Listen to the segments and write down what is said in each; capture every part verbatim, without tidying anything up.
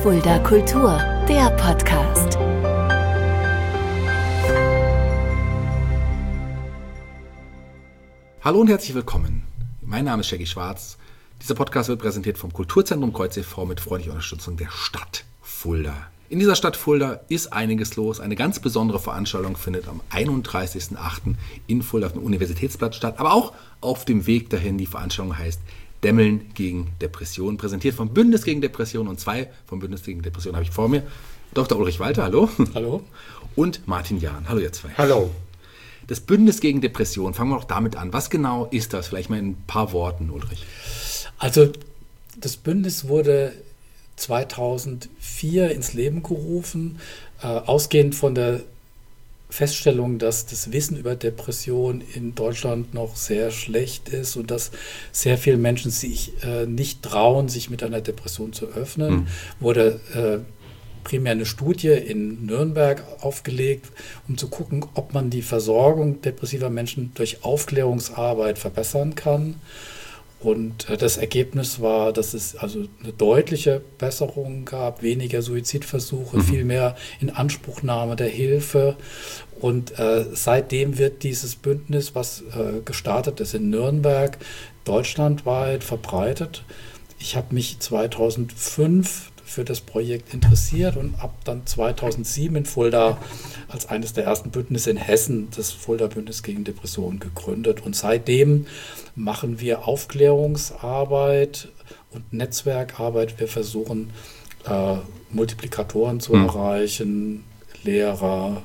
Fulda Kultur, der Podcast. Hallo und herzlich willkommen. Mein Name ist Shaggy Schwarz. Dieser Podcast wird präsentiert vom Kulturzentrum Kreuz e V mit freundlicher Unterstützung der Stadt Fulda. In dieser Stadt Fulda ist einiges los. Eine ganz besondere Veranstaltung findet am einunddreißigsten achten in Fulda auf dem Universitätsplatz statt, aber auch auf dem Weg dahin. Die Veranstaltung heißt Dämmeln gegen Depression, präsentiert vom Bündnis gegen Depression, und zwei vom Bündnis gegen Depression habe ich vor mir. Doktor Ulrich Walter, hallo. Hallo. Und Martin Jahn, hallo ihr zwei. Hallo. Das Bündnis gegen Depression, fangen wir auch damit an. Was genau ist das? Vielleicht mal in ein paar Worten, Ulrich. Also das Bündnis wurde zweitausendvier ins Leben gerufen, äh, ausgehend von der Feststellung, dass das Wissen über Depression in Deutschland noch sehr schlecht ist und dass sehr viele Menschen sich äh, nicht trauen, sich mit einer Depression zu öffnen, mhm. wurde äh, primär eine Studie in Nürnberg aufgelegt, um zu gucken, ob man die Versorgung depressiver Menschen durch Aufklärungsarbeit verbessern kann. Und das Ergebnis war, dass es also eine deutliche Besserung gab, weniger Suizidversuche, mhm. viel mehr Inanspruchnahme der Hilfe. Und äh, seitdem wird dieses Bündnis, was äh, gestartet ist in Nürnberg, deutschlandweit verbreitet. Ich habe mich zweitausendfünf für das Projekt interessiert und habe dann zweitausendsieben in Fulda als eines der ersten Bündnisse in Hessen das Fulda-Bündnis gegen Depressionen gegründet. Und seitdem machen wir Aufklärungsarbeit und Netzwerkarbeit. Wir versuchen, äh, Multiplikatoren zu mhm. erreichen, Lehrer,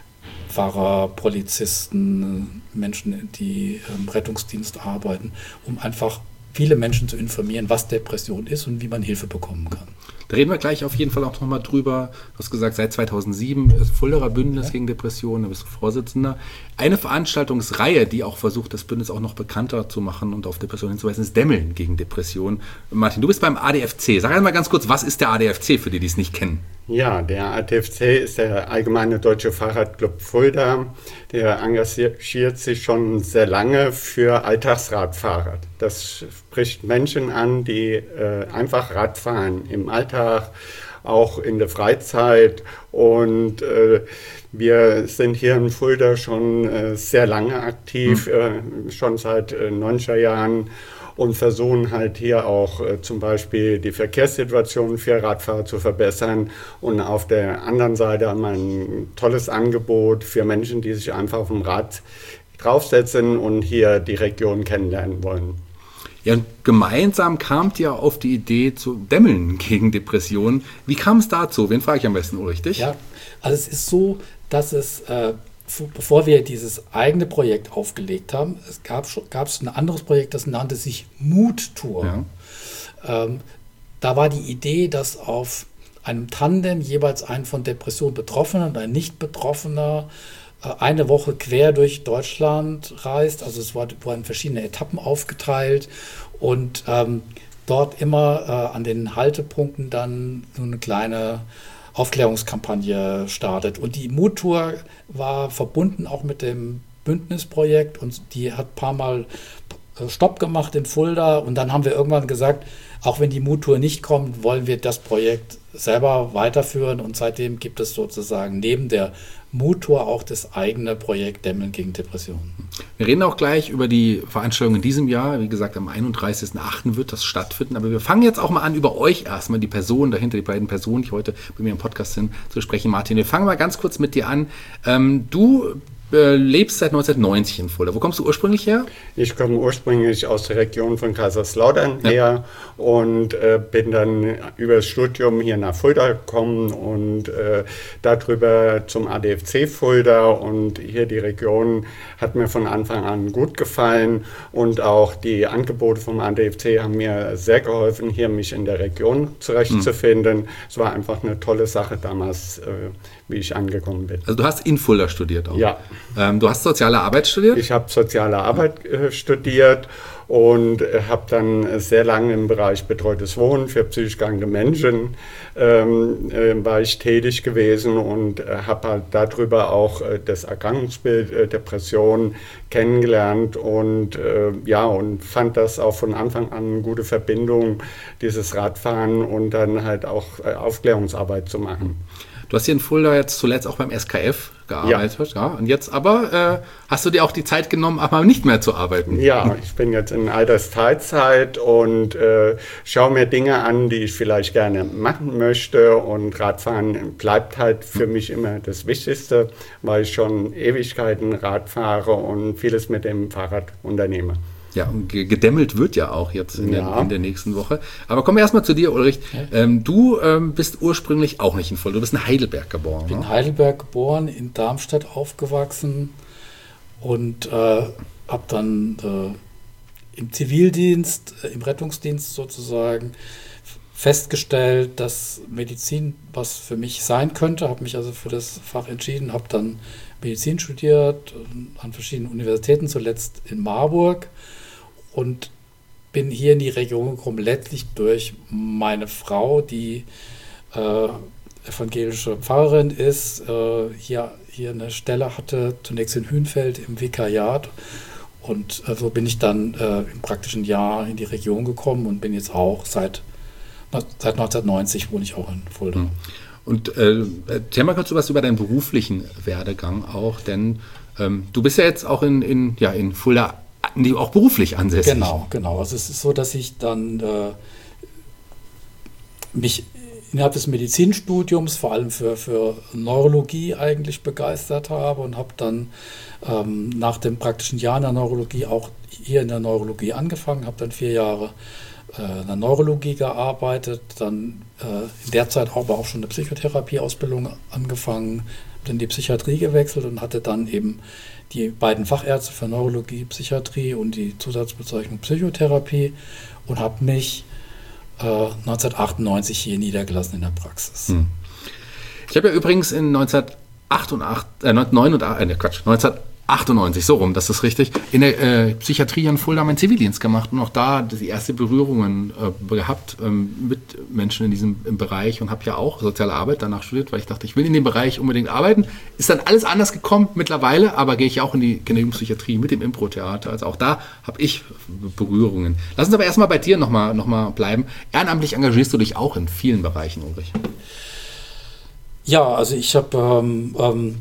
Pfarrer, Polizisten, Menschen, die im Rettungsdienst arbeiten, um einfach viele Menschen zu informieren, was Depression ist und wie man Hilfe bekommen kann. Da reden wir gleich auf jeden Fall auch nochmal drüber. Du hast gesagt, seit zweitausendsieben ist Fuldaer Bündnis ja. gegen Depressionen, da bist du Vorsitzender. Eine Veranstaltungsreihe, die auch versucht, das Bündnis auch noch bekannter zu machen und auf Depressionen hinzuweisen, ist Dämmeln gegen Depressionen. Martin, du bist beim A D F C. Sag einmal ganz kurz, was ist der A D F C für die, die es nicht kennen? Ja, der A D F C ist der Allgemeine Deutsche Fahrradclub Fulda. Der engagiert sich schon sehr lange für Alltagsradfahrer. Das spricht Menschen an, die äh, einfach Rad fahren im Alltag, auch in der Freizeit. Und äh, wir sind hier in Fulda schon äh, sehr lange aktiv, mhm. äh, schon seit äh, neunziger Jahren. Und versuchen halt hier auch äh, zum Beispiel die Verkehrssituation für Radfahrer zu verbessern. Und auf der anderen Seite haben wir ein tolles Angebot für Menschen, die sich einfach auf dem Rad draufsetzen und hier die Region kennenlernen wollen. Ja, und gemeinsam kamt ihr auf die Idee zu dämmeln gegen Depressionen. Wie kam es dazu? Wen frage ich am besten, Ulrich? Dich? Ja, also es ist so, dass es... Äh, Bevor wir dieses eigene Projekt aufgelegt haben, es gab gab es ein anderes Projekt, das nannte sich Muttour. Ja. Ähm, da war die Idee, dass auf einem Tandem jeweils ein von Depression Betroffener und ein Nicht-Betroffener äh, eine Woche quer durch Deutschland reist. Also es war, wurden verschiedene Etappen aufgeteilt und ähm, dort immer äh, an den Haltepunkten dann so eine kleine Aufklärungskampagne startet. Und die Muttour war verbunden auch mit dem Bündnisprojekt und die hat ein paar Mal Stopp gemacht in Fulda und dann haben wir irgendwann gesagt, auch wenn die Muttour nicht kommt, wollen wir das Projekt selber weiterführen und seitdem gibt es sozusagen neben der Muttour auch das eigene Projekt Dämmeln gegen Depressionen. Wir reden auch gleich über die Veranstaltung in diesem Jahr. Wie gesagt, am einunddreißigsten achten wird das stattfinden. Aber wir fangen jetzt auch mal an, über euch erstmal, die Personen dahinter, die beiden Personen, die heute bei mir im Podcast sind, zu sprechen. Martin, wir fangen mal ganz kurz mit dir an. Ähm, du äh, lebst seit neunzehnhundertneunzig in Fulda. Wo kommst du ursprünglich her? Ich komme ursprünglich aus der Region von Kaiserslautern ja. her und äh, bin dann über das Studium hier nach Fulda gekommen und äh, darüber zum A D F C Fulda. Und hier die Region hat mir von Anfang an gut gefallen und auch die Angebote vom A D F C haben mir sehr geholfen, hier mich in der Region zurechtzufinden. Mhm. Es war einfach eine tolle Sache damals, äh, wie ich angekommen bin. Also du hast in Fulda studiert auch? Ja. Ähm, du hast soziale Arbeit studiert? Ich habe soziale Arbeit äh, studiert und äh, habe dann sehr lange im Bereich betreutes Wohnen für psychisch kranke Menschen ähm, äh, war ich tätig gewesen und äh, habe halt darüber auch äh, das Erkrankungsbild äh, Depression kennengelernt und äh, ja und fand das auch von Anfang an eine gute Verbindung, dieses Radfahren und dann halt auch äh, Aufklärungsarbeit zu machen. Du hast hier in Fulda jetzt zuletzt auch beim S K F gearbeitet, ja. ja und jetzt aber äh, hast du dir auch die Zeit genommen, aber nicht mehr zu arbeiten. Ja, ich bin jetzt in Altersteilzeit und äh, schaue mir Dinge an, die ich vielleicht gerne machen möchte und Radfahren bleibt halt für mich immer das Wichtigste, weil ich schon Ewigkeiten Rad fahre und vieles mit dem Fahrrad unternehme. Ja, und gedämmelt wird ja auch jetzt in, ja. der, in der nächsten Woche. Aber kommen wir erstmal zu dir, Ulrich. Ja. Ähm, du ähm, bist ursprünglich auch nicht in Fulda, du bist in Heidelberg geboren. Ich bin in ne? Heidelberg geboren, in Darmstadt aufgewachsen und äh, habe dann äh, im Zivildienst, äh, im Rettungsdienst sozusagen festgestellt, dass Medizin was für mich sein könnte. Habe mich also für das Fach entschieden, habe dann Medizin studiert an verschiedenen Universitäten, zuletzt in Marburg. Und bin hier in die Region gekommen, letztlich durch meine Frau, die äh, evangelische Pfarrerin ist, äh, hier, hier eine Stelle hatte, zunächst in Hünfeld im Vikariat. Und äh, so bin ich dann äh, im praktischen Jahr in die Region gekommen und bin jetzt auch seit, seit neunzehnhundertneunzig wohne ich auch in Fulda. Mhm. Und äh, erzähl mal kurz was über deinen beruflichen Werdegang auch, denn ähm, du bist ja jetzt auch in, in, ja, in Fulda auch beruflich ansässig. Genau, genau. Also es ist so, dass ich dann äh, mich innerhalb des Medizinstudiums vor allem für, für Neurologie eigentlich begeistert habe und habe dann ähm, nach dem praktischen Jahr in der Neurologie auch hier in der Neurologie angefangen, habe dann vier Jahre äh, in der Neurologie gearbeitet, dann äh, in der Zeit aber auch schon eine Psychotherapieausbildung angefangen, dann in die Psychiatrie gewechselt und hatte dann eben die beiden Fachärzte für Neurologie, Psychiatrie und die Zusatzbezeichnung Psychotherapie und habe mich äh, neunzehnhundertachtundneunzig hier niedergelassen in der Praxis. Hm. Ich habe ja übrigens in neunzehnhundertachtundachtzig, äh, neunzehnhundertneunundachtzig, äh, ne, Quatsch, neunzehnhundertachtundneunzig, so rum, das ist richtig, in der äh, Psychiatrie in Fulda meinen Zivildienst gemacht und auch da die erste Berührungen äh, gehabt ähm, mit Menschen in diesem im Bereich und habe ja auch soziale Arbeit danach studiert, weil ich dachte, ich will in dem Bereich unbedingt arbeiten. Ist dann alles anders gekommen mittlerweile, aber gehe ich auch in die Genehmigungspsychiatrie mit dem Impro-Theater. Also auch da habe ich Berührungen. Lass uns aber erstmal bei dir nochmal noch mal bleiben. Ehrenamtlich engagierst du dich auch in vielen Bereichen, Ulrich. Ja, also ich habe ähm, ähm,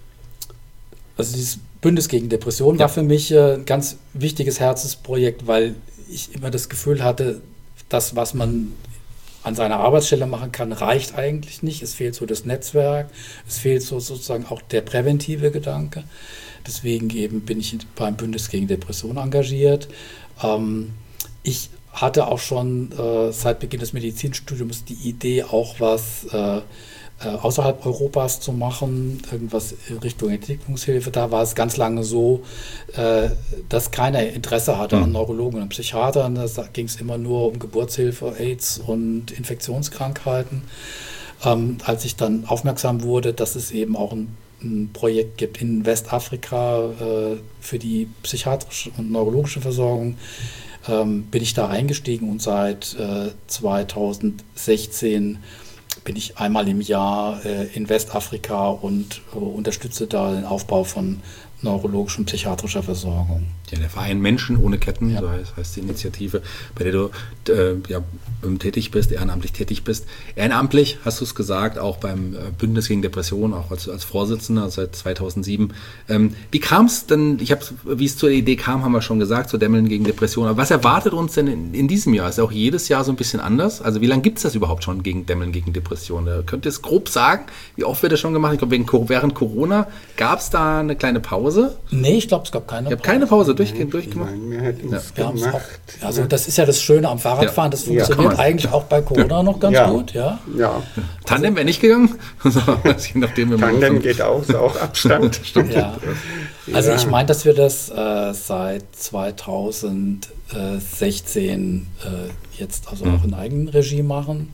also dieses Bündnis gegen Depression war für mich ein ganz wichtiges Herzensprojekt, weil ich immer das Gefühl hatte, das, was man an seiner Arbeitsstelle machen kann, reicht eigentlich nicht. Es fehlt so das Netzwerk, es fehlt so sozusagen auch der präventive Gedanke. Deswegen eben bin ich beim Bündnis gegen Depression engagiert. Ähm, ich hatte auch schon äh, seit Beginn des Medizinstudiums die Idee, auch was äh, außerhalb Europas zu machen, irgendwas in Richtung Entwicklungshilfe. Da war es ganz lange so, dass keiner Interesse hatte an Neurologen und Psychiatern. Da ging es immer nur um Geburtshilfe, AIDS und Infektionskrankheiten. Ähm, als ich dann aufmerksam wurde, dass es eben auch ein, ein Projekt gibt in Westafrika äh, für die psychiatrische und neurologische Versorgung, ähm, bin ich da eingestiegen und seit äh, zweitausendsechzehn bin ich einmal im Jahr äh, in Westafrika und äh, unterstütze da den Aufbau von neurologischer und psychiatrischer Versorgung. Ja, der Verein Menschen ohne Ketten, ja. so heißt, heißt die Initiative, bei der du äh, ja, tätig bist, ehrenamtlich tätig bist. Ehrenamtlich, hast du es gesagt, auch beim Bündnis gegen Depression, auch als, als Vorsitzender seit zweitausendsieben. Ähm, wie kam es denn, ich habe, wie es zur Idee kam, haben wir schon gesagt, zu Dämmeln gegen Depression. Aber was erwartet uns denn in, in diesem Jahr? Ist ja auch jedes Jahr so ein bisschen anders. Also wie lange gibt es das überhaupt schon gegen Dämmeln gegen Depression? Da könnt ihr es grob sagen? Wie oft wird das schon gemacht? Ich glaube, während Corona gab es da eine kleine Pause? Nee, ich glaube, es gab keine Pause. Ich habe keine Pause durch, durchgemacht. Nein, wir hätten es ja. gemacht. Auch, also das ist ja das Schöne am Fahrradfahren, das funktioniert ja, eigentlich auch bei Corona noch ganz ja. gut. Ja. Ja. Tandem wäre nicht gegangen? Tandem geht auch, ist auch Abstand. Stimmt. Ja. Also ich meine, dass wir das äh, seit zweitausendsechzehn äh, jetzt also mhm. auch in Eigenregie machen.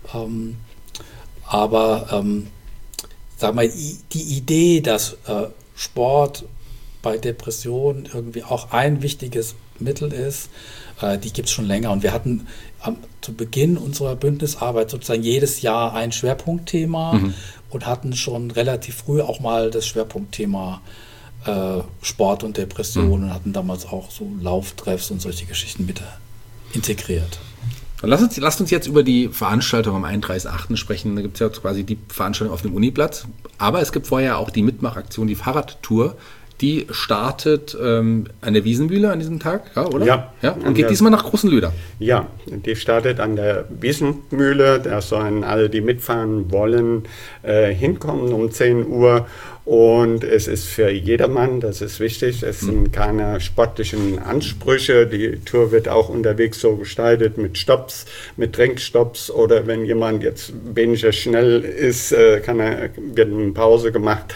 Ähm, aber ähm, sag mal, die Idee, dass äh, Sport bei Depressionen irgendwie auch ein wichtiges Mittel ist. Äh, die gibt es schon länger. Und wir hatten am, zu Beginn unserer Bündnisarbeit sozusagen jedes Jahr ein Schwerpunktthema mhm. und hatten schon relativ früh auch mal das Schwerpunktthema äh, Sport und Depression mhm. und hatten damals auch so Lauftreffs und solche Geschichten mit integriert. Dann lasst uns, lasst uns jetzt über die Veranstaltung am einunddreißigsten achten sprechen. Da gibt es ja quasi die Veranstaltung auf dem Uniplatz. Aber es gibt vorher auch die Mitmachaktion, die Fahrradtour. Die startet ähm, an der Wiesenmühle an diesem Tag, ja, oder? Ja. ja und geht der, diesmal nach Großenlüder. Ja, die startet an der Wiesenmühle. Da sollen alle, die mitfahren wollen, äh, hinkommen um zehn Uhr. Und es ist für jedermann, das ist wichtig, es sind keine sportlichen Ansprüche. Die Tour wird auch unterwegs so gestaltet mit Stopps, mit Trinkstopps oder wenn jemand jetzt weniger schnell ist, kann er, wird eine Pause gemacht.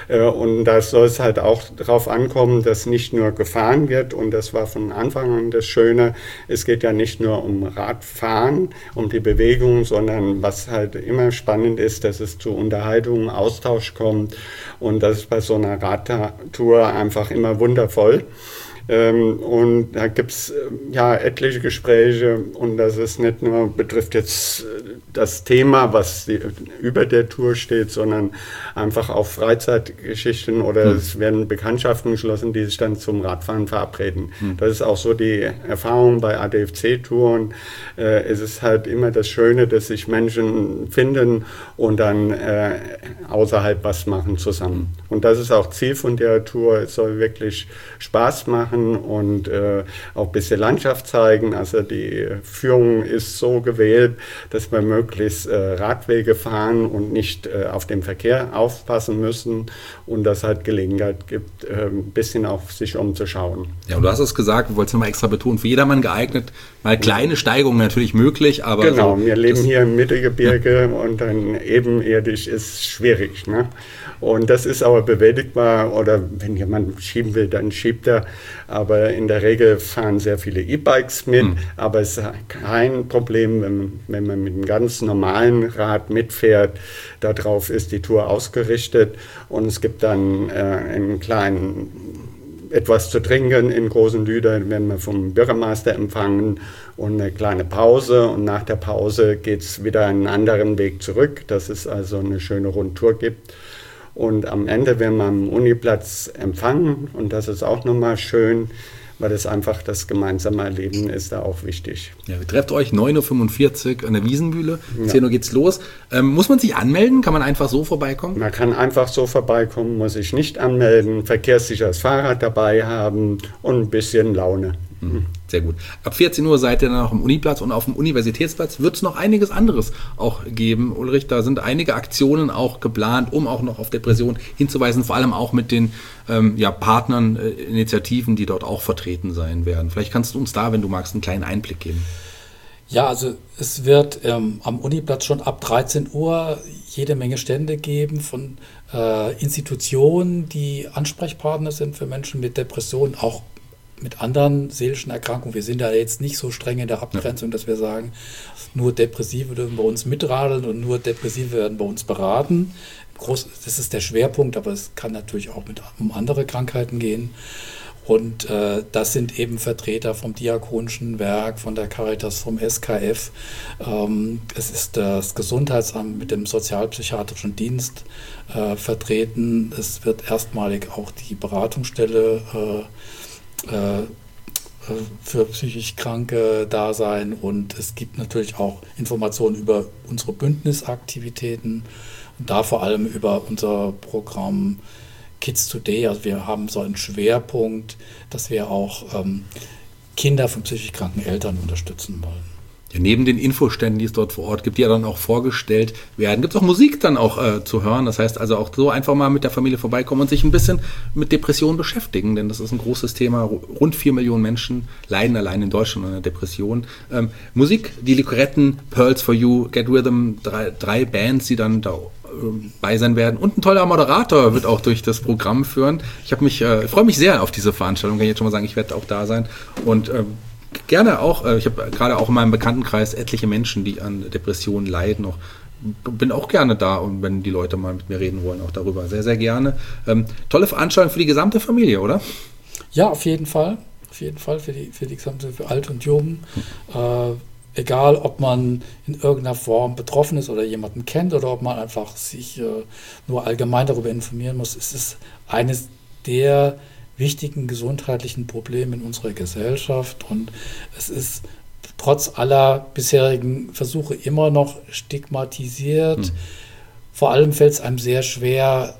Und da soll es halt auch darauf ankommen, dass nicht nur gefahren wird und das war von Anfang an das Schöne, es geht ja nicht nur um Radfahren, um die Bewegung, sondern was halt immer spannend ist, dass es zu Unterhaltung, Austausch kommt. Und das ist bei so einer Radtour einfach immer wundervoll. Ähm, und da gibt es ja etliche Gespräche und das ist nicht nur, betrifft jetzt das Thema, was die, über der Tour steht, sondern einfach auch Freizeitgeschichten oder hm. es werden Bekanntschaften geschlossen, die sich dann zum Radfahren verabreden. Hm. Das ist auch so die Erfahrung bei A D F C-Touren. Äh, es ist halt immer das Schöne, dass sich Menschen finden und dann äh, außerhalb was machen zusammen. Und das ist auch Ziel von der Tour. Es soll wirklich Spaß machen und äh, auch ein bisschen Landschaft zeigen. Also die Führung ist so gewählt, dass wir möglichst äh, Radwege fahren und nicht äh, auf den Verkehr aufpassen müssen und das halt Gelegenheit gibt, äh, ein bisschen auf sich umzuschauen. Ja, und du hast es gesagt, wir wollten es nochmal extra betonen, für jedermann geeignet, mal kleine Steigungen natürlich möglich, aber... Genau, so, wir leben hier im Mittelgebirge ja. und dann ebenerdig ist schwierig, ne? Und das ist aber bewältigbar oder wenn jemand schieben will, dann schiebt er. Aber in der Regel fahren sehr viele E-Bikes mit, mhm. aber es ist kein Problem, wenn, wenn man mit einem ganz normalen Rad mitfährt. Darauf ist die Tour ausgerichtet und es gibt dann äh, einen kleinen etwas zu trinken in Großenlüder, werden wir vom Bürgermeister empfangen und eine kleine Pause und nach der Pause geht es wieder einen anderen Weg zurück, dass es also eine schöne Rundtour gibt. Und am Ende werden wir am Uniplatz empfangen und das ist auch nochmal schön, weil das einfach das gemeinsame Erleben ist da auch wichtig. Ja, ihr trefft euch neun Uhr fünfundvierzig an der Wiesenmühle, zehn Uhr geht's los. Ähm, muss man sich anmelden? Kann man einfach so vorbeikommen? Man kann einfach so vorbeikommen, muss sich nicht anmelden, verkehrssicheres Fahrrad dabei haben und ein bisschen Laune. Sehr gut. Ab vierzehn Uhr seid ihr dann auch am Uniplatz und auf dem Universitätsplatz wird es noch einiges anderes auch geben. Ulrich, da sind einige Aktionen auch geplant, um auch noch auf Depressionen hinzuweisen, vor allem auch mit den ähm, ja, Partnern, äh, Initiativen, die dort auch vertreten sein werden. Vielleicht kannst du uns da, wenn du magst, einen kleinen Einblick geben. Ja, also es wird ähm, am Uniplatz schon ab dreizehn Uhr jede Menge Stände geben von äh, Institutionen, die Ansprechpartner sind für Menschen mit Depressionen, auch mit anderen seelischen Erkrankungen. Wir sind da jetzt nicht so streng in der Abgrenzung, dass wir sagen, nur Depressive dürfen bei uns mitradeln und nur Depressive werden bei uns beraten. Groß, das ist der Schwerpunkt, aber es kann natürlich auch mit, um andere Krankheiten gehen. Und äh, das sind eben Vertreter vom Diakonischen Werk, von der Caritas, vom S K F. Ähm, es ist das Gesundheitsamt mit dem sozialpsychiatrischen Dienst äh, vertreten. Es wird erstmalig auch die Beratungsstelle äh, für psychisch Kranke da sein und es gibt natürlich auch Informationen über unsere Bündnisaktivitäten und da vor allem über unser Programm Kids Today. Also wir haben so einen Schwerpunkt, dass wir auch ähm, Kinder von psychisch kranken Eltern unterstützen wollen. Ja, neben den Infoständen, die es dort vor Ort gibt, die ja dann auch vorgestellt werden, gibt es auch Musik dann auch äh, zu hören. Das heißt also auch so einfach mal mit der Familie vorbeikommen und sich ein bisschen mit Depressionen beschäftigen, denn das ist ein großes Thema. Rund vier Millionen Menschen leiden allein in Deutschland an einer Depression. Ähm, Musik, die Likuretten, Pearls for You, Get Rhythm, drei, drei Bands, die dann da bei sein werden. Und ein toller Moderator wird auch durch das Programm führen. Ich habe mich, äh, freue mich sehr auf diese Veranstaltung, kann ich jetzt schon mal sagen, ich werde auch da sein und ähm, gerne auch, ich habe gerade auch in meinem Bekanntenkreis etliche Menschen, die an Depressionen leiden, auch bin auch gerne da und wenn die Leute mal mit mir reden wollen, auch darüber. Sehr, sehr gerne. Ähm, tolle Veranstaltung für die gesamte Familie, oder? Ja, auf jeden Fall. Auf jeden Fall für die, für die gesamte, für Alt und Jung. Hm. Äh, egal, ob man in irgendeiner Form betroffen ist oder jemanden kennt oder ob man einfach sich äh, nur allgemein darüber informieren muss. Es ist eines der wichtigen gesundheitlichen Probleme in unserer Gesellschaft und es ist trotz aller bisherigen Versuche immer noch stigmatisiert. Mhm. Vor allem fällt es einem sehr schwer,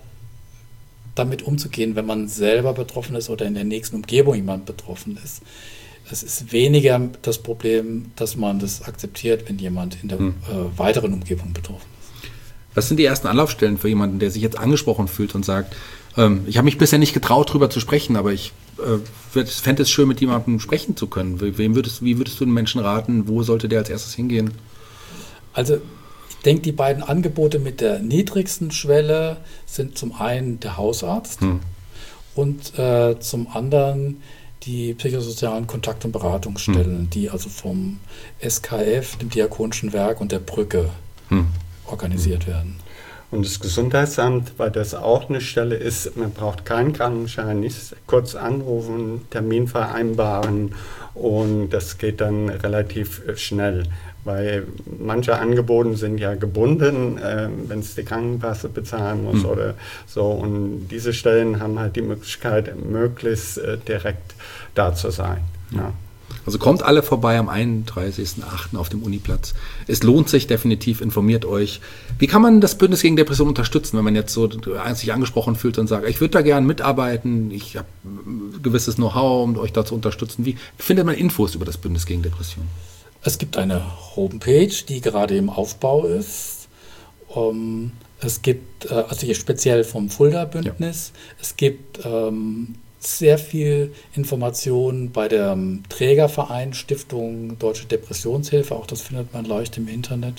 damit umzugehen, wenn man selber betroffen ist oder in der nächsten Umgebung jemand betroffen ist. Es ist weniger das Problem, dass man das akzeptiert, wenn jemand in der mhm. äh, weiteren Umgebung betroffen ist. Was sind die ersten Anlaufstellen für jemanden, der sich jetzt angesprochen fühlt und sagt, ähm, ich habe mich bisher nicht getraut, darüber zu sprechen, aber ich äh, fände es schön, mit jemandem sprechen zu können. Wem würdest, wie würdest du den Menschen raten? Wo sollte der als erstes hingehen? Also ich denke, die beiden Angebote mit der niedrigsten Schwelle sind zum einen der Hausarzt hm. und äh, zum anderen die psychosozialen Kontakt- und Beratungsstellen, hm. die also vom S K F, dem Diakonischen Werk und der Brücke hm. organisiert hm. werden. Und das Gesundheitsamt, weil das auch eine Stelle ist, man braucht keinen Krankenschein, nicht kurz anrufen, Termin vereinbaren und das geht dann relativ schnell, weil manche Angebote sind ja gebunden, äh, wenn es die Krankenkasse bezahlen muss mhm. oder so und diese Stellen haben halt die Möglichkeit, möglichst äh, direkt da zu sein. Ja. Also kommt alle vorbei am einunddreißigsten achten auf dem Uniplatz. Es lohnt sich definitiv, informiert euch. Wie kann man das Bündnis gegen Depression unterstützen, wenn man jetzt so sich angesprochen fühlt und sagt, ich würde da gerne mitarbeiten, ich habe ein gewisses Know-how, um euch da zu unterstützen. Wie findet man Infos über das Bündnis gegen Depression? Es gibt eine Homepage, die gerade im Aufbau ist. Um, es gibt, also hier speziell vom Fulda-Bündnis, ja. es gibt ähm, sehr viel Information bei der Trägerverein Stiftung Deutsche Depressionshilfe, auch das findet man leicht im Internet.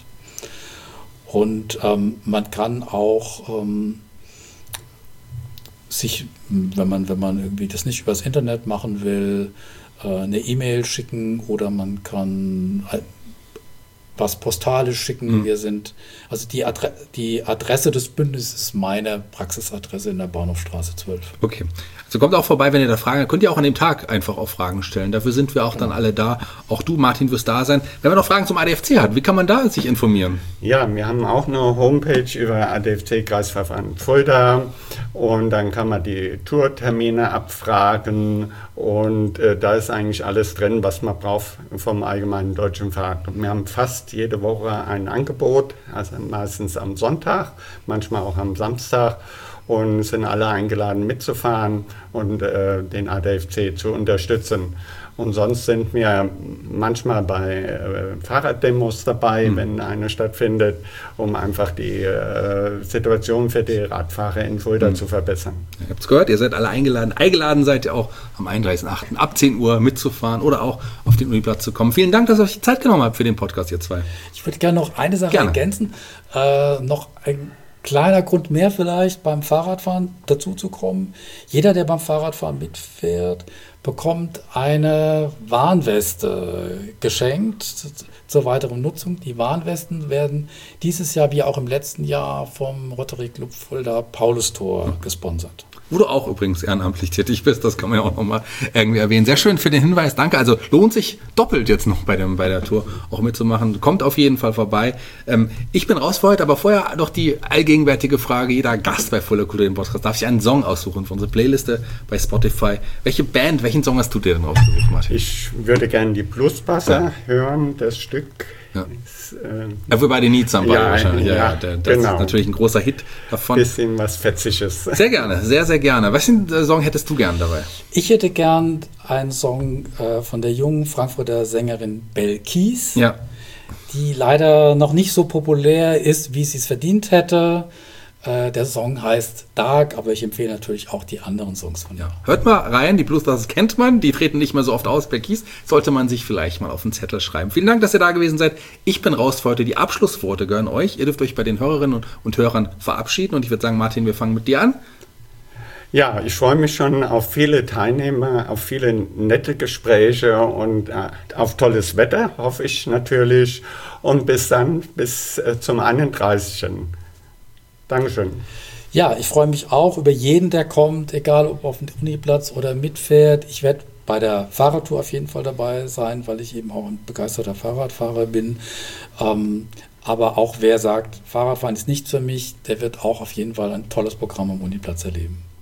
Und ähm, man kann auch ähm, sich, wenn man, wenn man irgendwie das nicht übers Internet machen will, äh, eine E-Mail schicken oder man kann was postalisch schicken. Mhm. Wir sind, also die, Adre- die Adresse des Bündnisses ist meine Praxisadresse in der Bahnhofstraße zwölf. Okay. Also kommt auch vorbei, wenn ihr da Fragen habt. Könnt ihr auch an dem Tag einfach auch Fragen stellen. Dafür sind wir auch dann alle da. Auch du, Martin, wirst da sein. Wenn man noch Fragen zum A D F C hat, wie kann man da sich informieren? Ja, wir haben auch eine Homepage über A D F C Kreisverband Fulda und dann kann man die Tourtermine abfragen und äh, da ist eigentlich alles drin, was man braucht vom Allgemeinen Deutschen Fahrrad. Und wir haben fast jede Woche ein Angebot, also meistens am Sonntag, manchmal auch am Samstag. Und sind alle eingeladen mitzufahren und äh, den A D F C zu unterstützen. Und sonst sind wir manchmal bei äh, Fahrraddemos dabei, mhm. wenn eine stattfindet, um einfach die äh, Situation für die Radfahrer in Fulda mhm. zu verbessern. Ihr habt es gehört, ihr seid alle eingeladen. Eingeladen seid ihr auch am einunddreißigsten achten ab zehn Uhr mitzufahren oder auch auf den Uniplatz zu kommen. Vielen Dank, dass ihr euch die Zeit genommen habt für den Podcast, ihr zwei. Ich würde gerne noch eine Sache gerne. ergänzen. Äh, noch ein kleiner Grund mehr vielleicht beim Fahrradfahren dazu zu kommen. Jeder, der beim Fahrradfahren mitfährt, bekommt eine Warnweste geschenkt zur weiteren Nutzung. Die Warnwesten werden dieses Jahr wie auch im letzten Jahr vom Rotary Club Fulda Paulustor gesponsert. Wo du auch übrigens ehrenamtlich tätig bist, das kann man ja auch nochmal irgendwie erwähnen. Sehr schön für den Hinweis, danke. Also lohnt sich doppelt jetzt noch bei, dem, bei der Tour auch mitzumachen. Kommt auf jeden Fall vorbei. Ähm, ich bin raus für heute, aber vorher noch die allgegenwärtige Frage. Jeder Gast bei Volle Kultur im Podcast darf sich einen Song aussuchen für unsere Playliste bei Spotify. Welche Band, welchen Song hast du dir denn rausgesucht, Martin? Ich würde gerne die Bluesbusser ja. hören, das Stück. Ja. Ist, äh, Everybody Needs Somebody ja, wahrscheinlich. Ja, ja, der, das genau. ist natürlich ein großer Hit davon. Bisschen was Fetziges. Sehr gerne, sehr, sehr gerne. Welchen Song hättest du gern dabei? Ich hätte gern einen Song äh, von der jungen Frankfurter Sängerin Belle Kies, ja. die leider noch nicht so populär ist, wie sie es verdient hätte. Äh, der Song heißt Dark, aber ich empfehle natürlich auch die anderen Songs von ihr. Ja. Hört mal rein, die Bluesbusters kennt man, die treten nicht mehr so oft aus. Belle Kies sollte man sich vielleicht mal auf den Zettel schreiben. Vielen Dank, dass ihr da gewesen seid. Ich bin raus für heute. Die Abschlussworte gehören euch. Ihr dürft euch bei den Hörerinnen und, und Hörern verabschieden. Und ich würde sagen, Martin, wir fangen mit dir an. Ja, ich freue mich schon auf viele Teilnehmer, auf viele nette Gespräche und äh, auf tolles Wetter, hoffe ich natürlich. und bis dann, bis äh, zum einunddreißigsten Dankeschön. Ja, ich freue mich auch über jeden, der kommt, egal ob auf dem Uniplatz oder mitfährt. Ich werde bei der Fahrradtour auf jeden Fall dabei sein, weil ich eben auch ein begeisterter Fahrradfahrer bin. Ähm, aber auch wer sagt, Fahrradfahren ist nichts für mich, der wird auch auf jeden Fall ein tolles Programm am Uniplatz erleben.